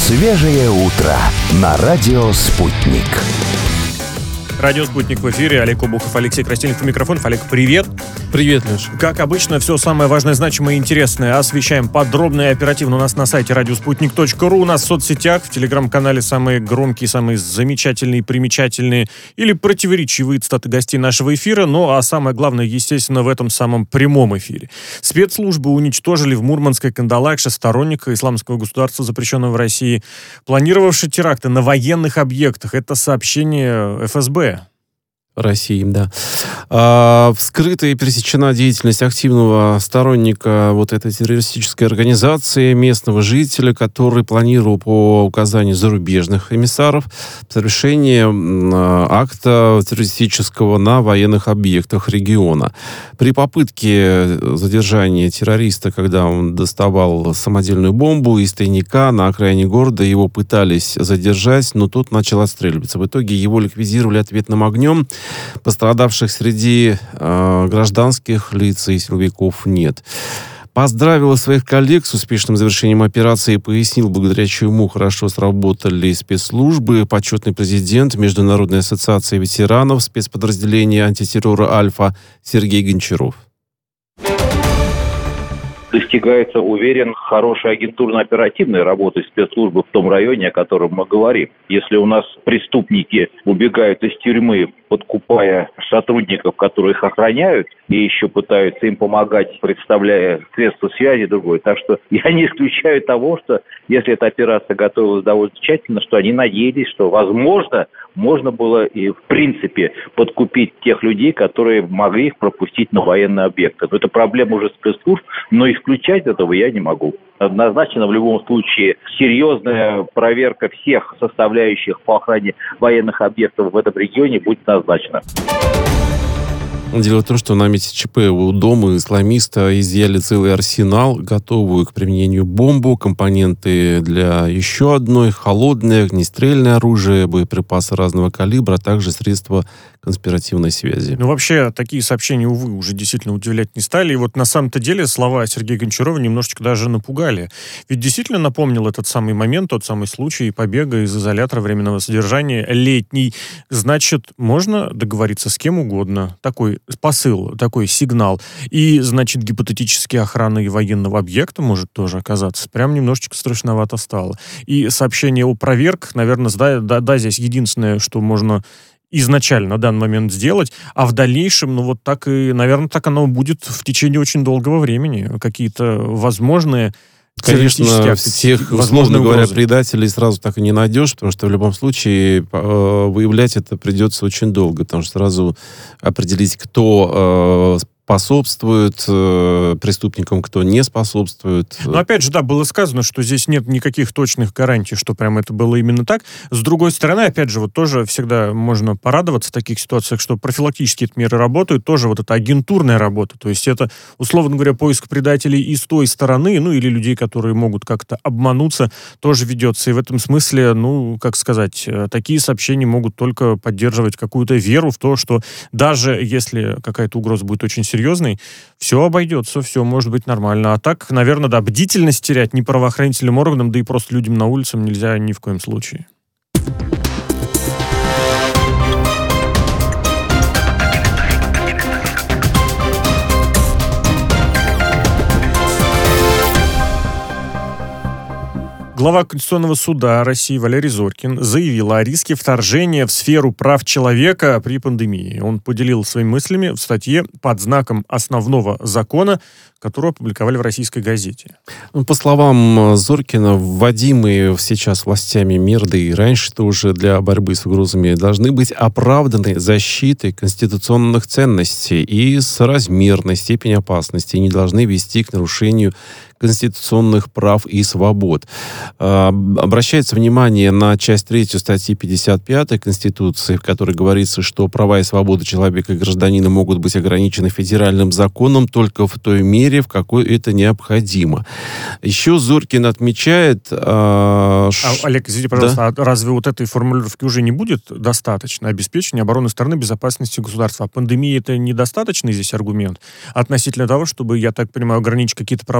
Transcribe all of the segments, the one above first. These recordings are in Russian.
Свежее утро на радио «Спутник». Радио «Спутник» в эфире. Олег Обухов, Алексей Красильников у микрофонов. Олег, привет. Привет, Леш. Как обычно, все самое важное, значимое и интересное освещаем подробно и оперативно у нас на сайте радиоспутник.ру, у нас в соцсетях, в телеграм-канале самые громкие, самые замечательные, примечательные или противоречивые цитаты гостей нашего эфира. Ну, а самое главное, естественно, в этом самом прямом эфире. Спецслужбы уничтожили в Мурманской Кандалакше сторонника исламского государства, запрещенного в России, планировавший теракты на военных объектах. Это сообщение ФСБ. России, да. Вскрыта и пресечена деятельность активного сторонника вот этой террористической организации, местного жителя, который планировал по указанию зарубежных эмиссаров совершение акта террористического на военных объектах региона. При попытке задержания террориста, когда он доставал самодельную бомбу из тайника на окраине города, его пытались задержать, но тот начал отстреливаться. В итоге его ликвидировали ответным огнем. Пострадавших среди гражданских лиц и силовиков нет. Поздравил своих коллег с успешным завершением операции и пояснил, благодаря чему хорошо сработали спецслужбы, почетный президент Международной ассоциации ветеранов спецподразделения антитеррора «Альфа» Сергей Гончаров. Достигается, уверен, хорошей агентурно-оперативной работы спецслужбы в том районе, о котором мы говорим. Если у нас преступники убегают из тюрьмы, подкупая сотрудников, которые их охраняют, и еще пытаются им помогать, представляя средства связи другой. Так что я не исключаю того, что если эта операция готовилась довольно тщательно, что они надеялись, что, возможно, можно было и в принципе подкупить тех людей, которые могли их пропустить на военные объекты. Но это проблема уже спецслужб, но исключать этого я не могу. Однозначно, в любом случае, серьезная проверка всех составляющих по охране военных объектов в этом регионе будет назначена. Дело в том, что на месте ЧП у дома исламиста изъяли целый арсенал, готовую к применению бомбу, компоненты для еще одной, холодное, огнестрельное оружие, боеприпасы разного калибра, а также средства конспиративной связи. Ну, вообще, такие сообщения, увы, уже действительно удивлять не стали. И вот на самом-то деле слова Сергея Гончарова немножечко даже напугали. Ведь действительно напомнил этот самый момент, тот самый случай побега из изолятора временного содержания летний. Значит, можно договориться с кем угодно. Такой посыл, такой сигнал. И, значит, гипотетически охрана и военного объекта может тоже оказаться. Прям немножечко страшновато стало. И сообщение о проверках, наверное, да, здесь единственное, что можно изначально на данный момент сделать, а в дальнейшем, ну вот так и, наверное, так оно будет в течение очень долгого времени. Какие-то возможные Конечно, всех, условно говоря, предателей сразу так и не найдешь, потому что в любом случае выявлять это придется очень долго, потому что сразу определить, кто способствует преступникам, кто не способствует. Но опять же, да, было сказано, что здесь нет никаких точных гарантий, что прям это было именно так. С другой стороны, опять же, вот тоже всегда можно порадоваться в таких ситуациях, что профилактические меры работают, тоже вот эта агентурная работа, то есть это, условно говоря, поиск предателей и с той стороны, ну или людей, которые могут как-то обмануться, тоже ведется. И в этом смысле, ну, как сказать, такие сообщения могут только поддерживать какую-то веру в то, что даже если какая-то угроза будет очень серьезной, все обойдется, все может быть нормально. А так, наверное, да, бдительность терять ни правоохранительным органам, да и просто людям на улицам нельзя ни в коем случае. Глава Конституционного суда России Валерий Зоркин заявил о риске вторжения в сферу прав человека при пандемии. Он поделил своими мыслями в статье под знаком основного закона, которую опубликовали в «Российской газете». По словам Зоркина, вводимые сейчас властями меры, да и раньше тоже для борьбы с угрозами, должны быть оправданы защитой конституционных ценностей и соразмерной степени опасности, и не должны вести к нарушению конституционных прав и свобод. Обращается внимание на часть 3 статьи 55 Конституции, в которой говорится, что права и свободы человека и гражданина могут быть ограничены федеральным законом только в той мере, в какой это необходимо. Еще Зоркин отмечает... Олег, извините, пожалуйста, да? А разве вот этой формулировки уже не будет достаточно? Обеспечение обороны страны, безопасности государства. А пандемия — это недостаточный здесь аргумент относительно того, чтобы, я так понимаю, ограничить какие-то права, свободы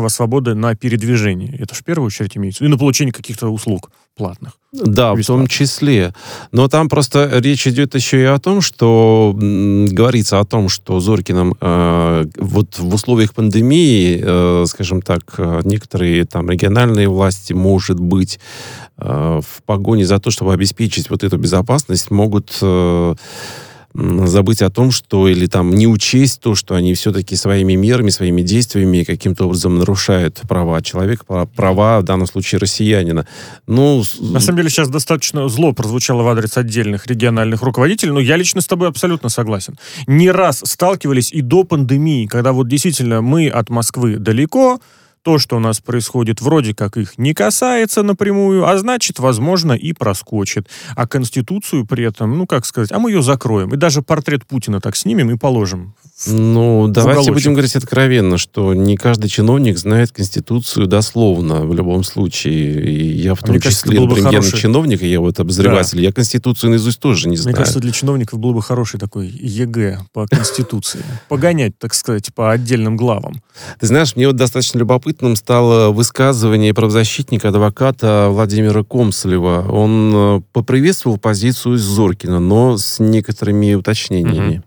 свободы на передвижение. Это же в первую очередь имеется. И на получение каких-то услуг платных. Да, в том числе. Но там просто речь идет еще и о том, что говорится о том, что Зорькиным вот в условиях пандемии, скажем так, некоторые там региональные власти, может быть, в погоне за то, чтобы обеспечить вот эту безопасность, могут забыть о том, что или там не учесть то, что они все-таки своими мерами, своими действиями каким-то образом нарушают права человека, права, в данном случае, россиянина. Ну, на самом деле сейчас достаточно зло прозвучало в адрес отдельных региональных руководителей, но я лично с тобой абсолютно согласен. Не раз сталкивались и до пандемии, когда вот действительно мы от Москвы далеко, то, что у нас происходит, вроде как их не касается напрямую, а значит, возможно, и проскочит. А Конституцию при этом, ну, как сказать, а мы ее закроем. И даже портрет Путина так снимем и положим. Ну, давайте уголочек. будем говорить откровенно, что не каждый чиновник знает Конституцию дословно в любом случае. И я в том числе, например, чиновник, и я вот обозреватель, да. Я Конституцию наизусть тоже не знаю. Мне кажется, для чиновников был бы хороший такой ЕГЭ по Конституции. Погонять, так сказать, по отдельным главам. Ты знаешь, мне вот достаточно любопытным стало высказывание правозащитника, адвоката Владимира Комсолева. Он поприветствовал позицию Зорькина, но с некоторыми уточнениями.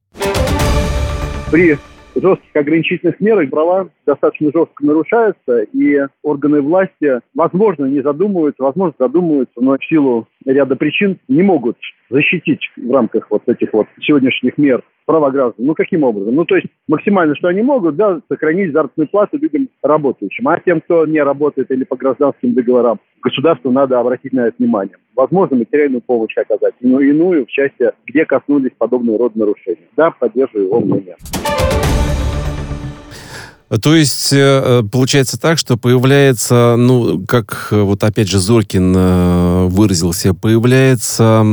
При жестких ограничительных мерах права достаточно жестко нарушаются, и органы власти, возможно, не задумываются, возможно, задумываются, но в силу ряда причин не могут защитить в рамках вот этих вот сегодняшних мер права граждан. Ну, каким образом? Ну, то есть максимально, что они могут, да, сохранить заработную плату людям работающим. А тем, кто не работает или по гражданским договорам, государству надо обратить на это внимание. Возможно, материальную помощь оказать, но иную в части, где коснулись подобного рода нарушений. Да, поддерживаю его мнение. То есть, получается так, что появляется, ну, как вот опять же Зорькин выразился, появляется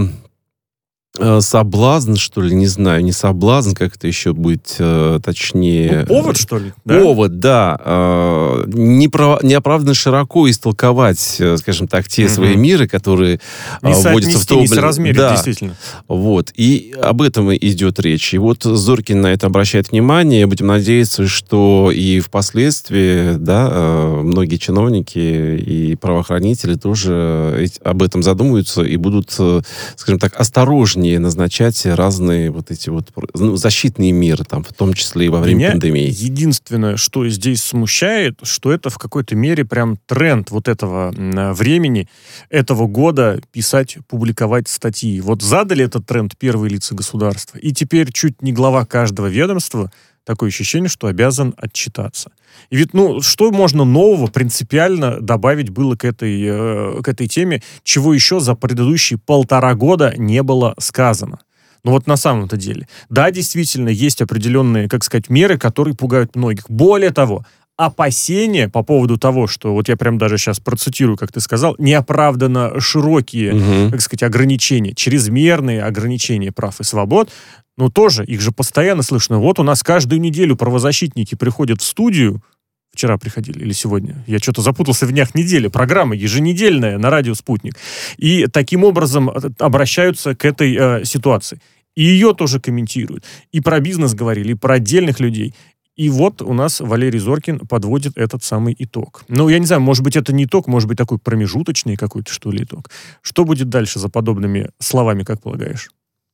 соблазн, что ли, не знаю, не соблазн, как это еще будет точнее. Ну, повод, что ли? Да? Повод, да. Неоправданно широко истолковать, скажем так, те свои миры, которые вводятся в том... Не соразмерить, да. Действительно. Вот. И об этом идет речь. И вот Зорькин на это обращает внимание. Будем надеяться, что и впоследствии, да, многие чиновники и правоохранители тоже об этом задумаются и будут, скажем так, осторожнее назначать разные вот эти вот защитные меры, там, в том числе и во время пандемии. Единственное, что здесь смущает, что это в какой-то мере прям тренд вот этого времени, этого года писать, публиковать статьи. Вот задали этот тренд первые лица государства, и теперь чуть не глава каждого ведомства, такое ощущение, что обязан отчитаться. И ведь, ну, что можно нового принципиально добавить было к этой теме, чего еще за предыдущие 1,5 года не было сказано? Ну вот на самом-то деле. Да, действительно, есть определенные, как сказать, меры, которые пугают многих. Более того, опасения по поводу того, что, вот я прям даже сейчас процитирую, как ты сказал, неоправданно широкие, как сказать, ограничения, чрезмерные ограничения прав и свобод, ну тоже, их же постоянно слышно. Вот у нас каждую неделю правозащитники приходят в студию, вчера приходили или сегодня, я что-то запутался в днях недели, программа еженедельная на радио «Спутник», и таким образом обращаются к этой ситуации. И ее тоже комментируют. И про бизнес говорили, и про отдельных людей. И вот у нас Валерий Зорькин подводит этот самый итог. Ну, я не знаю, может быть, это не итог, может быть, такой промежуточный какой-то, что ли, итог. Что будет дальше за подобными словами, как полагаешь?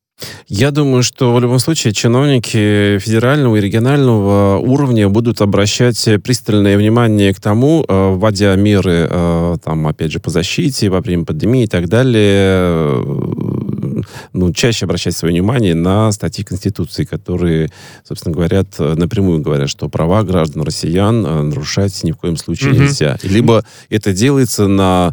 Я думаю, что в любом случае чиновники федерального и регионального уровня будут обращать пристальное внимание к тому, вводя меры, там, опять же, по защите во время пандемии и так далее, ну, чаще обращать свое внимание на статьи Конституции, которые, собственно, напрямую говорят, что права граждан россиян нарушать ни в коем случае нельзя. Либо это делается на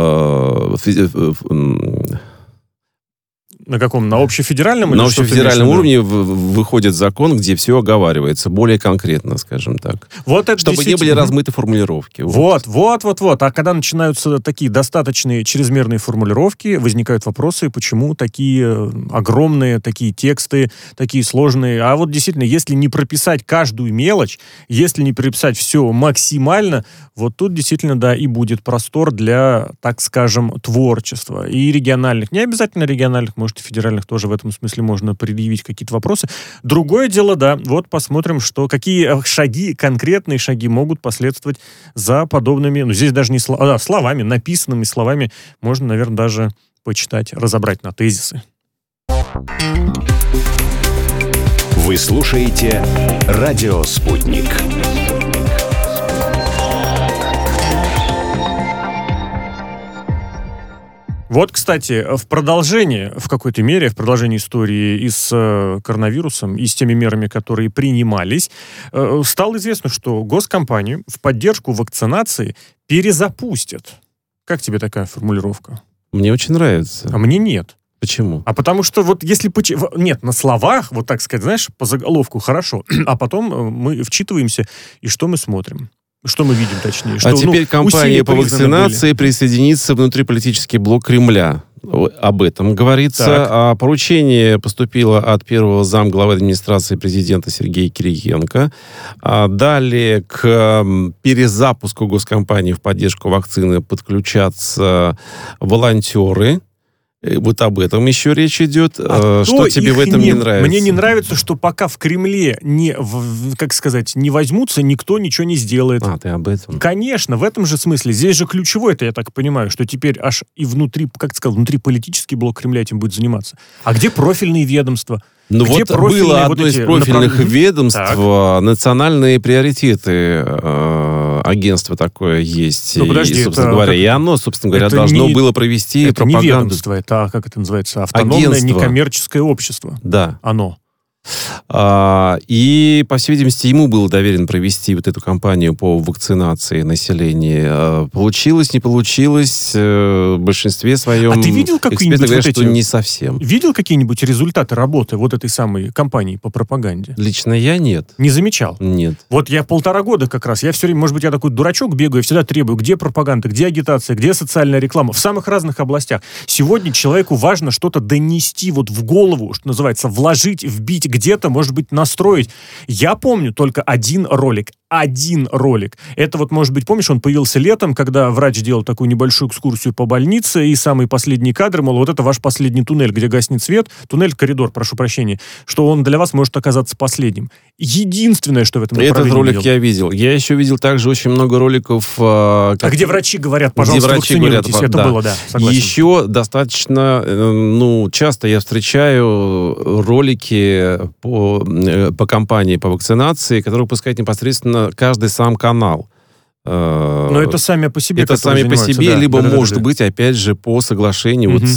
каком? На общефедеральном? На общефедеральном уровне выходит закон, где все оговаривается более конкретно, скажем так. Вот это чтобы не были размыты формулировки. Вот. А когда начинаются такие достаточные чрезмерные формулировки, возникают вопросы, почему такие огромные, такие тексты, такие сложные. А вот действительно, если не прописать каждую мелочь, если не прописать все максимально, вот тут действительно, да, и будет простор для, так скажем, творчества. И региональных, не обязательно региональных, может, может, и федеральных тоже в этом смысле можно предъявить какие-то вопросы. Другое дело, да, вот посмотрим, какие шаги, конкретные шаги могут последовать за подобными, здесь даже не словами, написанными словами, можно, наверное, даже почитать, разобрать на тезисы. Вы слушаете «Радио Спутник». Вот, кстати, в продолжении, в какой-то мере, в продолжении истории и с коронавирусом, и с теми мерами, которые принимались, стало известно, что госкомпанию в поддержку вакцинации перезапустят. Как тебе такая формулировка? Мне очень нравится. А мне нет. Почему? А потому что вот если... Нет, на словах, вот так сказать, знаешь, по заголовку хорошо, а потом мы вчитываемся, и что мы смотрим? Что мы видим, точнее? Что, теперь компания по вакцинации присоединится внутриполитический блок Кремля. Об этом говорится. Так. А поручение поступило от первого замглавы администрации президента Сергея Кириенко. Далее к перезапуску госкомпании в поддержку вакцины подключатся волонтеры. Вот об этом еще речь идет. Что тебе в этом не нравится? Мне не нравится, что пока в Кремле не возьмутся, никто ничего не сделает. Ты об этом? Конечно, в этом же смысле. Здесь же ключевое, это я так понимаю, что теперь аж и внутриполитический блок Кремля этим будет заниматься. А где профильные ведомства? Ну вот было одно из профильных ведомств, национальные приоритеты, агентство такое есть. Ну, подожди, и, собственно говоря, и оно, собственно говоря, должно было провести пропаганду. Это не ведомство, это, как это называется, автономное агентство. Некоммерческое общество. Да. Оно. И, по всей видимости, ему было доверено провести вот эту кампанию по вакцинации населения. Получилось, не получилось, в большинстве своем. А ты видел какие-нибудь говорят, что не совсем. Видел какие-нибудь результаты работы вот этой самой кампании по пропаганде? Лично я нет. Не замечал? Нет. Вот я 1,5 года как раз, я все время, может быть, я такой дурачок бегаю, я всегда требую, где пропаганда, где агитация, где социальная реклама, в самых разных областях. Сегодня человеку важно что-то донести вот в голову, что называется, вложить, вбить где-то, может быть, настроить. Я помню только один ролик. Это вот, может быть, помнишь, он появился летом, когда врач делал такую небольшую экскурсию по больнице, и самый последний кадр, мол, вот это ваш последний туннель, где гаснет свет, коридор, прошу прощения, что он для вас может оказаться последним. Единственное, что в этом направлении этот ролик я видел. Я еще видел также очень много роликов... где врачи говорят, пожалуйста, вакцинируйтесь. Это было, да, согласен. Еще достаточно, часто я встречаю ролики по кампании по вакцинации, которые выпускает непосредственно каждый сам канал. Но это сами по себе. Это сами по себе, либо может быть, опять же, по соглашению вот с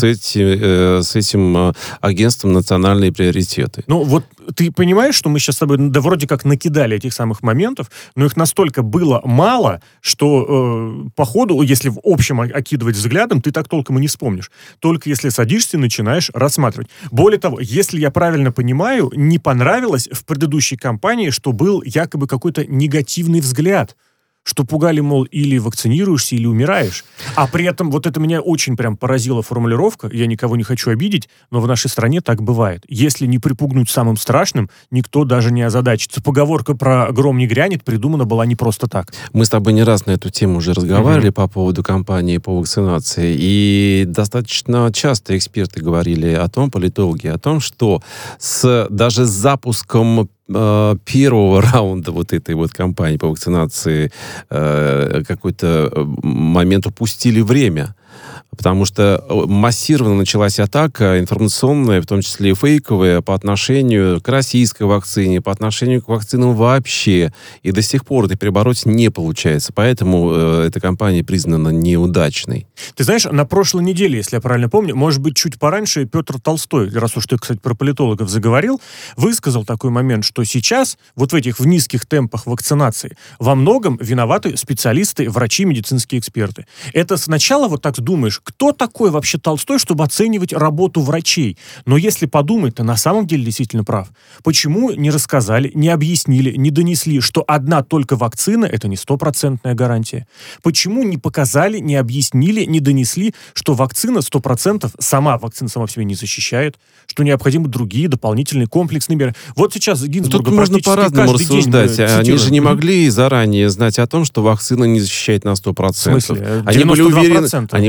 этим агентством национальные приоритеты. Ну вот ты понимаешь, что мы сейчас с тобой вроде как накидали этих самых моментов, но их настолько было мало, что по ходу, если в общем окидывать взглядом, ты так толком и не вспомнишь. Только если садишься и начинаешь рассматривать. Более того, если я правильно понимаю, не понравилось в предыдущей кампании, что был якобы какой-то негативный взгляд, что пугали, мол, или вакцинируешься, или умираешь. А при этом вот это меня очень прям поразила формулировка, я никого не хочу обидеть, но в нашей стране так бывает. Если не припугнуть самым страшным, никто даже не озадачится. Поговорка про «гром не грянет» придумана была не просто так. Мы с тобой не раз на эту тему уже разговаривали по поводу кампании по вакцинации, и достаточно часто эксперты говорили о том, политологи, о том, что даже с запуском первого раунда вот этой вот кампании по вакцинации какой-то момент упустили время. Потому что массированно началась атака информационная, в том числе и фейковая, по отношению к российской вакцине, по отношению к вакцинам вообще. И до сих пор это перебороть не получается. Поэтому эта кампания признана неудачной. Ты знаешь, на прошлой неделе, если я правильно помню, может быть, чуть пораньше, Петр Толстой, раз уж ты, кстати, про политологов заговорил, высказал такой момент, что сейчас, вот в этих низких темпах вакцинации, во многом виноваты специалисты, врачи, медицинские эксперты. Это сначала вот так думаешь, кто такой вообще Толстой, чтобы оценивать работу врачей? Но если подумать, то на самом деле действительно прав. Почему не рассказали, не объяснили, не донесли, что одна только вакцина — это не 100% гарантия? Почему не показали, не объяснили, не донесли, что вакцина 100% вакцина сама в себе не защищает, что необходимы другие дополнительные комплексные меры? Вот сейчас Гинзбурга тут можно по-разному рассуждать. Они же не могли заранее знать о том, что вакцина не защищает на 100%. В смысле? Они были уверены,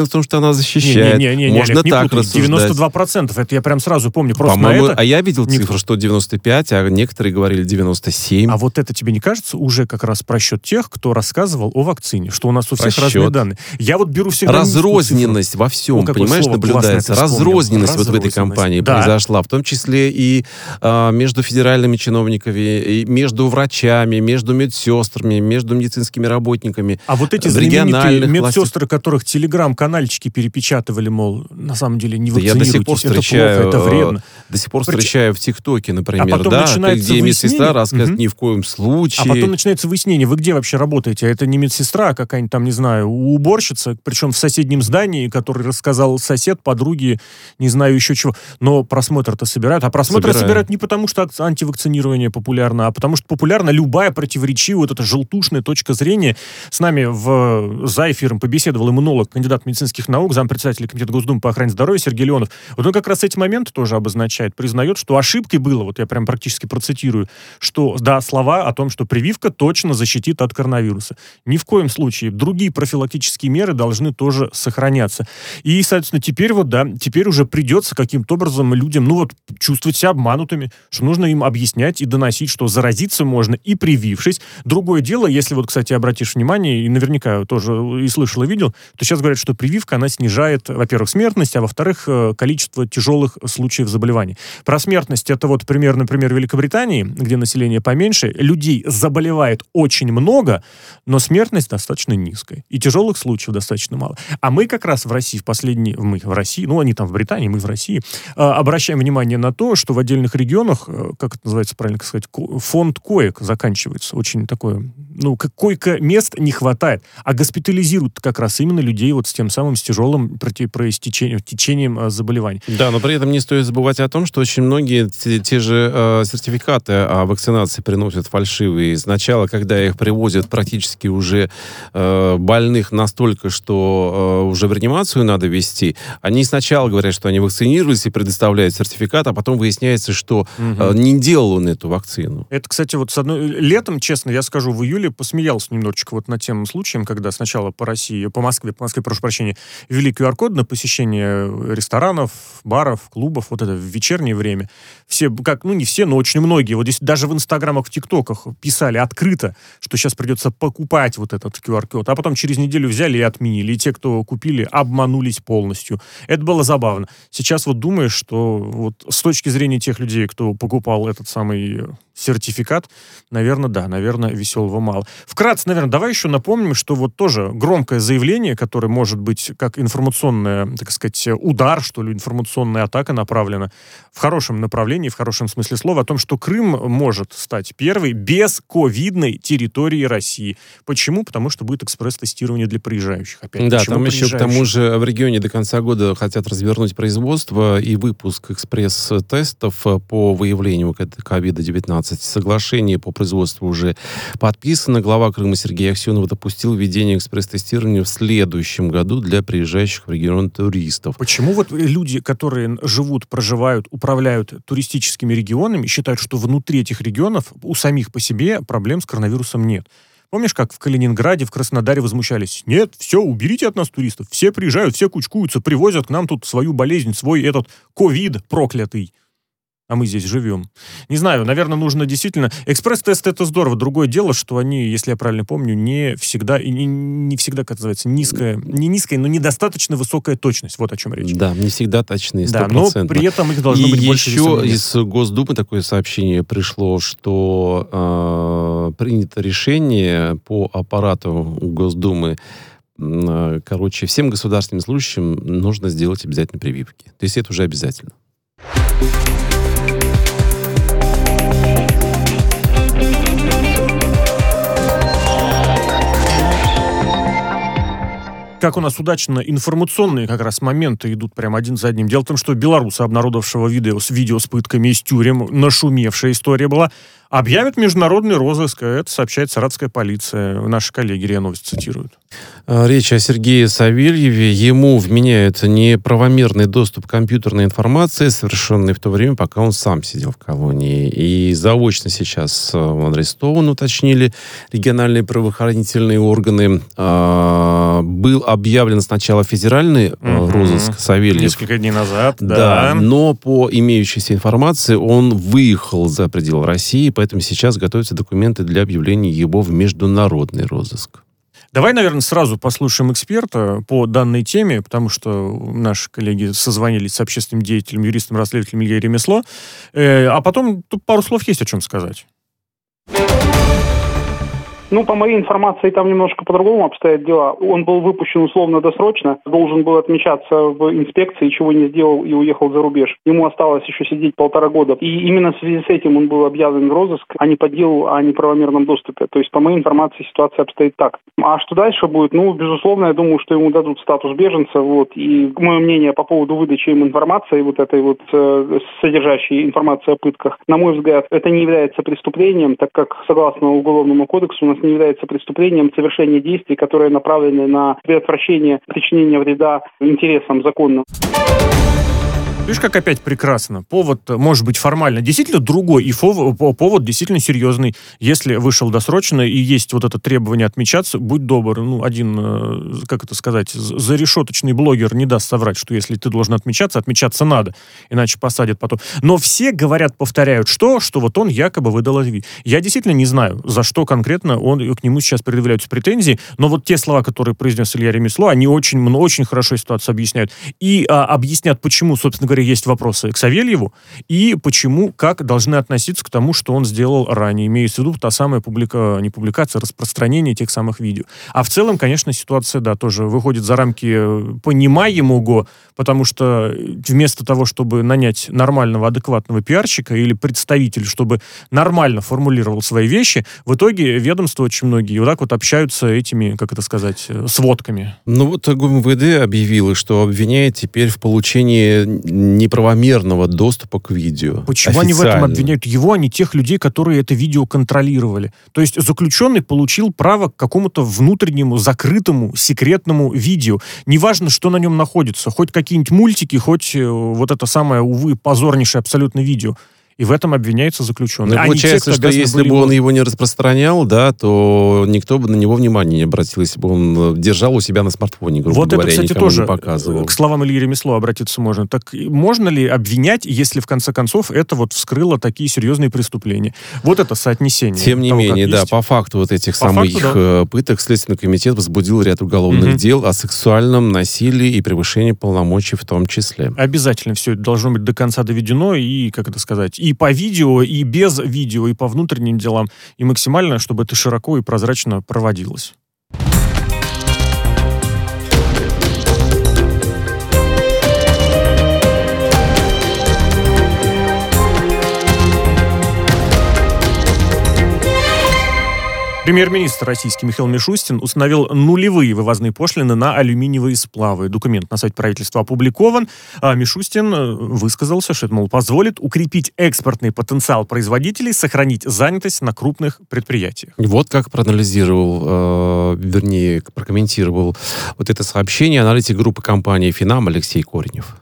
дело в том, что она защищает. Можно Олег, так рассуждать. 92%, это я прям сразу помню. Просто по-моему, это... А я видел цифру, что 95, а некоторые говорили 97. А вот это тебе не кажется уже как раз просчет тех, кто рассказывал о вакцине, что у нас у всех разные данные? Я вот беру всегда... Разрозненность во всем, понимаешь, наблюдается. Разрозненность вот в этой кампании произошла, в том числе и между федеральными чиновниками, и между врачами, между медсестрами, между медицинскими работниками. А вот эти знаменитые медсестры, которых телеграм-канальчики перепечатывали, мол, на самом деле не вакцинируйтесь, это плохо, это вредно. До сих пор встречаю в ТикТоке, например, а потом начинается где медсестра рассказывает ни в коем случае. А потом начинается выяснение, вы где вообще работаете? Это не медсестра, а какая-нибудь там, не знаю, уборщица, причем в соседнем здании, который рассказал сосед, подруги, не знаю еще чего. Но просмотр-то собирают. А просмотры собирают не потому, что антивакцинирование популярно, а потому что популярна любая противоречивая, вот эта желтушная точка зрения. С нами за эфиром побеседовал иммунолог, кандидат медицинских наук, зампредседателя Комитета Госдумы по охране здоровья Сергей Леонов. Вот он как раз эти моменты тоже обозначает, признает, что ошибкой было, вот я прям практически процитирую, что, да, слова о том, что прививка точно защитит от коронавируса. Ни в коем случае. Другие профилактические меры должны тоже сохраняться. И, соответственно, теперь уже придется каким-то образом людям, чувствовать себя обманутыми, что нужно им объяснять и доносить, что заразиться можно и привившись. Другое дело, если кстати, обратишь внимание, и наверняка тоже и слышал, и видел, то сейчас говорят, что прививка, она снижает, во-первых, смертность, а во-вторых, количество тяжелых случаев заболеваний. Про смертность это пример, например, Великобритании, где население поменьше, людей заболевает очень много, но смертность достаточно низкая. И тяжелых случаев достаточно мало. А мы как раз в России они там в Британии, мы в России, обращаем внимание на то, что в отдельных регионах, как это называется правильно сказать, фонд коек заканчивается. Очень такое, койко-мест не хватает. А госпитализируют как раз именно людей с тем самым, с тяжелым течением заболеваний. Да, но при этом не стоит забывать о том, что очень многие те же сертификаты о вакцинации приносят фальшивые. Сначала, когда их привозят практически уже больных настолько, что уже в реанимацию надо везти, они сначала говорят, что они вакцинировались и предоставляют сертификат, а потом выясняется, что не делал он эту вакцину. Это, кстати, летом, честно, я скажу, в июле посмеялся немножечко над тем случаем, когда сначала по Москве, прошу прощения, ввели QR-код на посещение ресторанов, баров, клубов, это в вечернее время. Все, не все, но очень многие, здесь даже в инстаграмах, в тиктоках писали открыто, что сейчас придется покупать этот QR-код, а потом через неделю взяли и отменили, и те, кто купили, обманулись полностью. Это было забавно. Сейчас думаешь, что с точки зрения тех людей, кто покупал этот самый сертификат, наверное, веселого мало. Вкратце, наверное, давай еще напомним, что тоже громкое заявление, которое может быть как информационная, так сказать, удар, что ли, информационная атака направлена в хорошем направлении, в хорошем смысле слова, о том, что Крым может стать первой безковидной территорией России. Почему? Потому что будет экспресс-тестирование для приезжающих. Опять. Да, почему там еще к тому же в регионе до конца года хотят развернуть производство и выпуск экспресс-тестов по выявлению COVID-19. Соглашение по производству уже подписано. Глава Крыма Сергей Аксенов допустил введение экспресс-тестирования в следующем году для приезжающих в регион туристов. Почему люди, которые живут, проживают, управляют туристическими регионами, считают, что внутри этих регионов у самих по себе проблем с коронавирусом нет? Помнишь, как в Калининграде, в Краснодаре возмущались? Нет, все, уберите от нас туристов. Все приезжают, все кучкуются, привозят к нам тут свою болезнь, свой этот ковид проклятый. А мы здесь живем. Не знаю, наверное, нужно действительно... Экспресс-тест — это здорово. Другое дело, что они, если я правильно помню, не всегда, как это называется, не низкая, но недостаточно высокая точность. Вот о чем речь. Да, не всегда точные, 100%. Да, но при этом их должно быть больше. И еще из Госдумы такое сообщение пришло, что принято решение по аппарату Госдумы. Всем государственным служащим нужно сделать обязательно прививки. То есть это уже обязательно. Как у нас удачно информационные как раз моменты идут прямо один за одним. Дело в том, что белоруса, обнародовавшего видео с пытками из тюрем, нашумевшая история была, Объявят международный розыск, это сообщает саратовская полиция. Наши коллеги РИА Новости цитируют. Речь о Сергее Савельеве. Ему вменяют неправомерный доступ к компьютерной информации, совершенный в то время, пока он сам сидел в колонии. И заочно сейчас он арестован, уточнили региональные правоохранительные органы. Был объявлен сначала федеральный розыск Савельев. Несколько дней назад, да. Но по имеющейся информации он выехал за пределы России, поэтому сейчас готовятся документы для объявления его в международный розыск. Давай, наверное, сразу послушаем эксперта по данной теме, потому что наши коллеги созвонились с общественным деятелем, юристом, расследователем Ильей Ремесло. А потом тут пару слов есть о чем сказать. По моей информации, там немножко по-другому обстоят дела. Он был выпущен условно-досрочно, должен был отмечаться в инспекции, чего не сделал и уехал за рубеж. Ему осталось еще сидеть 1,5 года. И именно в связи с этим он был объявлен в розыск, а не по делу о неправомерном доступе. То есть, по моей информации, ситуация обстоит так. А что дальше будет? Безусловно, я думаю, что ему дадут статус беженца. И мое мнение по поводу выдачи им информации, этой содержащей информацию о пытках, на мой взгляд, это не является преступлением, так как, согласно Уголовному кодексу, у нас не является преступлением совершение действий, которые направлены на предотвращение причинения вреда интересам законным. Видишь, как опять прекрасно. Повод, может быть, формально действительно другой, и повод действительно серьезный. Если вышел досрочно, и есть это требование отмечаться, будь добр. Один, зарешеточный блогер не даст соврать, что если ты должен отмечаться надо, иначе посадят потом. Но все говорят, повторяют, что он якобы выдал это. Я действительно не знаю, за что конкретно к нему сейчас предъявляются претензии, но те слова, которые произнес Илья Ремесло, они очень хорошо ситуацию объясняют. И объяснят, почему, собственно говоря, есть вопросы к Савельеву, и как должны относиться к тому, что он сделал ранее. Имеется в виду та самая не публикация, распространение тех самых видео. А в целом, конечно, ситуация, тоже выходит за рамки понимаемого, потому что вместо того, чтобы нанять нормального, адекватного пиарщика или представителя, чтобы нормально формулировал свои вещи, в итоге ведомства очень многие общаются этими, сводками. ГУМВД объявило, что обвиняет теперь в получении неправомерного доступа к видео. Почему они в этом обвиняют его, а не тех людей, которые это видео контролировали? То есть заключенный получил право к какому-то внутреннему, закрытому, секретному видео. Неважно, что на нем находится. Хоть какие-нибудь мультики, хоть это самое, увы, позорнейшее абсолютно видео. И в этом обвиняется заключенный. Получается, что если бы он его не распространял, то никто бы на него внимания не обратил, если бы он держал у себя на смартфоне, грубо говоря, это, кстати, никому тоже не показывал. К словам Ильи Ремесло обратиться можно. Так можно ли обвинять, если в конце концов это вскрыло такие серьезные преступления? Это соотнесение. Тем не менее, по факту этих пыток Следственный комитет возбудил ряд уголовных дел о сексуальном насилии и превышении полномочий в том числе. Обязательно все это должно быть до конца доведено и, и по видео, и без видео, и по внутренним делам, и максимально, чтобы это широко и прозрачно проводилось. Премьер-министр российский Михаил Мишустин установил нулевые вывозные пошлины на алюминиевые сплавы. Документ на сайте правительства опубликован. Мишустин высказался, что это, позволит укрепить экспортный потенциал производителей, сохранить занятость на крупных предприятиях. Как проанализировал, прокомментировал это сообщение аналитик группы компании «Финам» Алексей Коренев.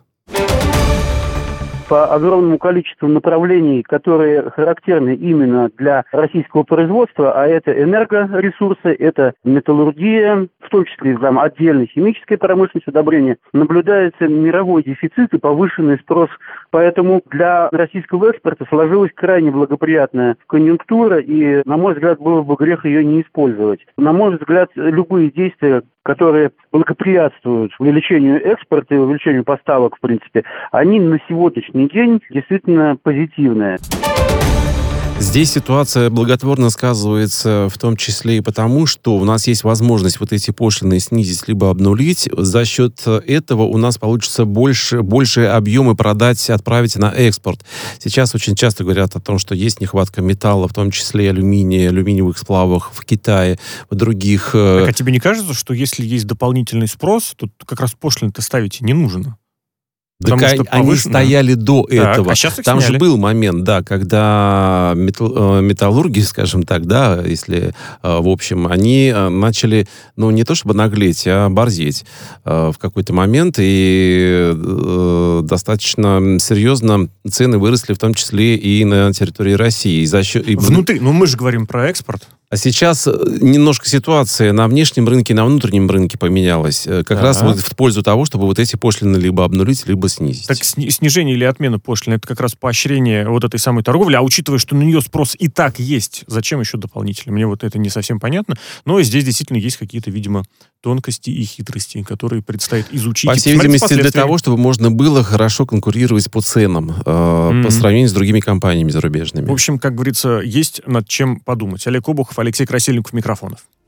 По огромному количеству направлений, которые характерны именно для российского производства, а это энергоресурсы, это металлургия, в том числе отдельно химическая промышленность, удобрения, наблюдается мировой дефицит и повышенный спрос. Поэтому для российского экспорта сложилась крайне благоприятная конъюнктура, и, на мой взгляд, было бы грех ее не использовать. На мой взгляд, любые действия, которые благоприятствуют увеличению экспорта и увеличению поставок, в принципе, они на сегодняшний день действительно позитивные. Здесь ситуация благотворно сказывается в том числе и потому, что у нас есть возможность эти пошлины снизить либо обнулить. За счет этого у нас получится большие объемы продать, отправить на экспорт. Сейчас очень часто говорят о том, что есть нехватка металла, в том числе алюминия, алюминиевых сплавов в Китае, в других... Так, а тебе не кажется, что если есть дополнительный спрос, то как раз пошлины-то ставить не нужно? Потому что они стояли до этого. А сейчас их Там сняли. же был момент, да, когда металлурги, скажем так, да, если, в общем, они начали, ну, не то чтобы наглеть, а борзеть в какой-то момент, и достаточно серьезно цены выросли, в том числе и на территории России. Внутри, ну мы же говорим про экспорт. А сейчас немножко ситуация на внешнем рынке, на внутреннем рынке поменялась. Как раз вот в пользу того, чтобы вот эти пошлины либо обнулить, либо снизить. Так снижение или отмена пошлины, это как раз поощрение вот этой самой торговли, а учитывая, что на нее спрос и так есть, зачем еще дополнительно? Мне вот это не совсем понятно. Но здесь действительно есть какие-то, видимо, тонкости и хитрости, которые предстоит изучить. По всей видимости, для того, чтобы можно было хорошо конкурировать по ценам по сравнению с другими компаниями зарубежными. В общем, как говорится, есть над чем подумать. Олег Обухов, Алексей Красильников, Микрофонов.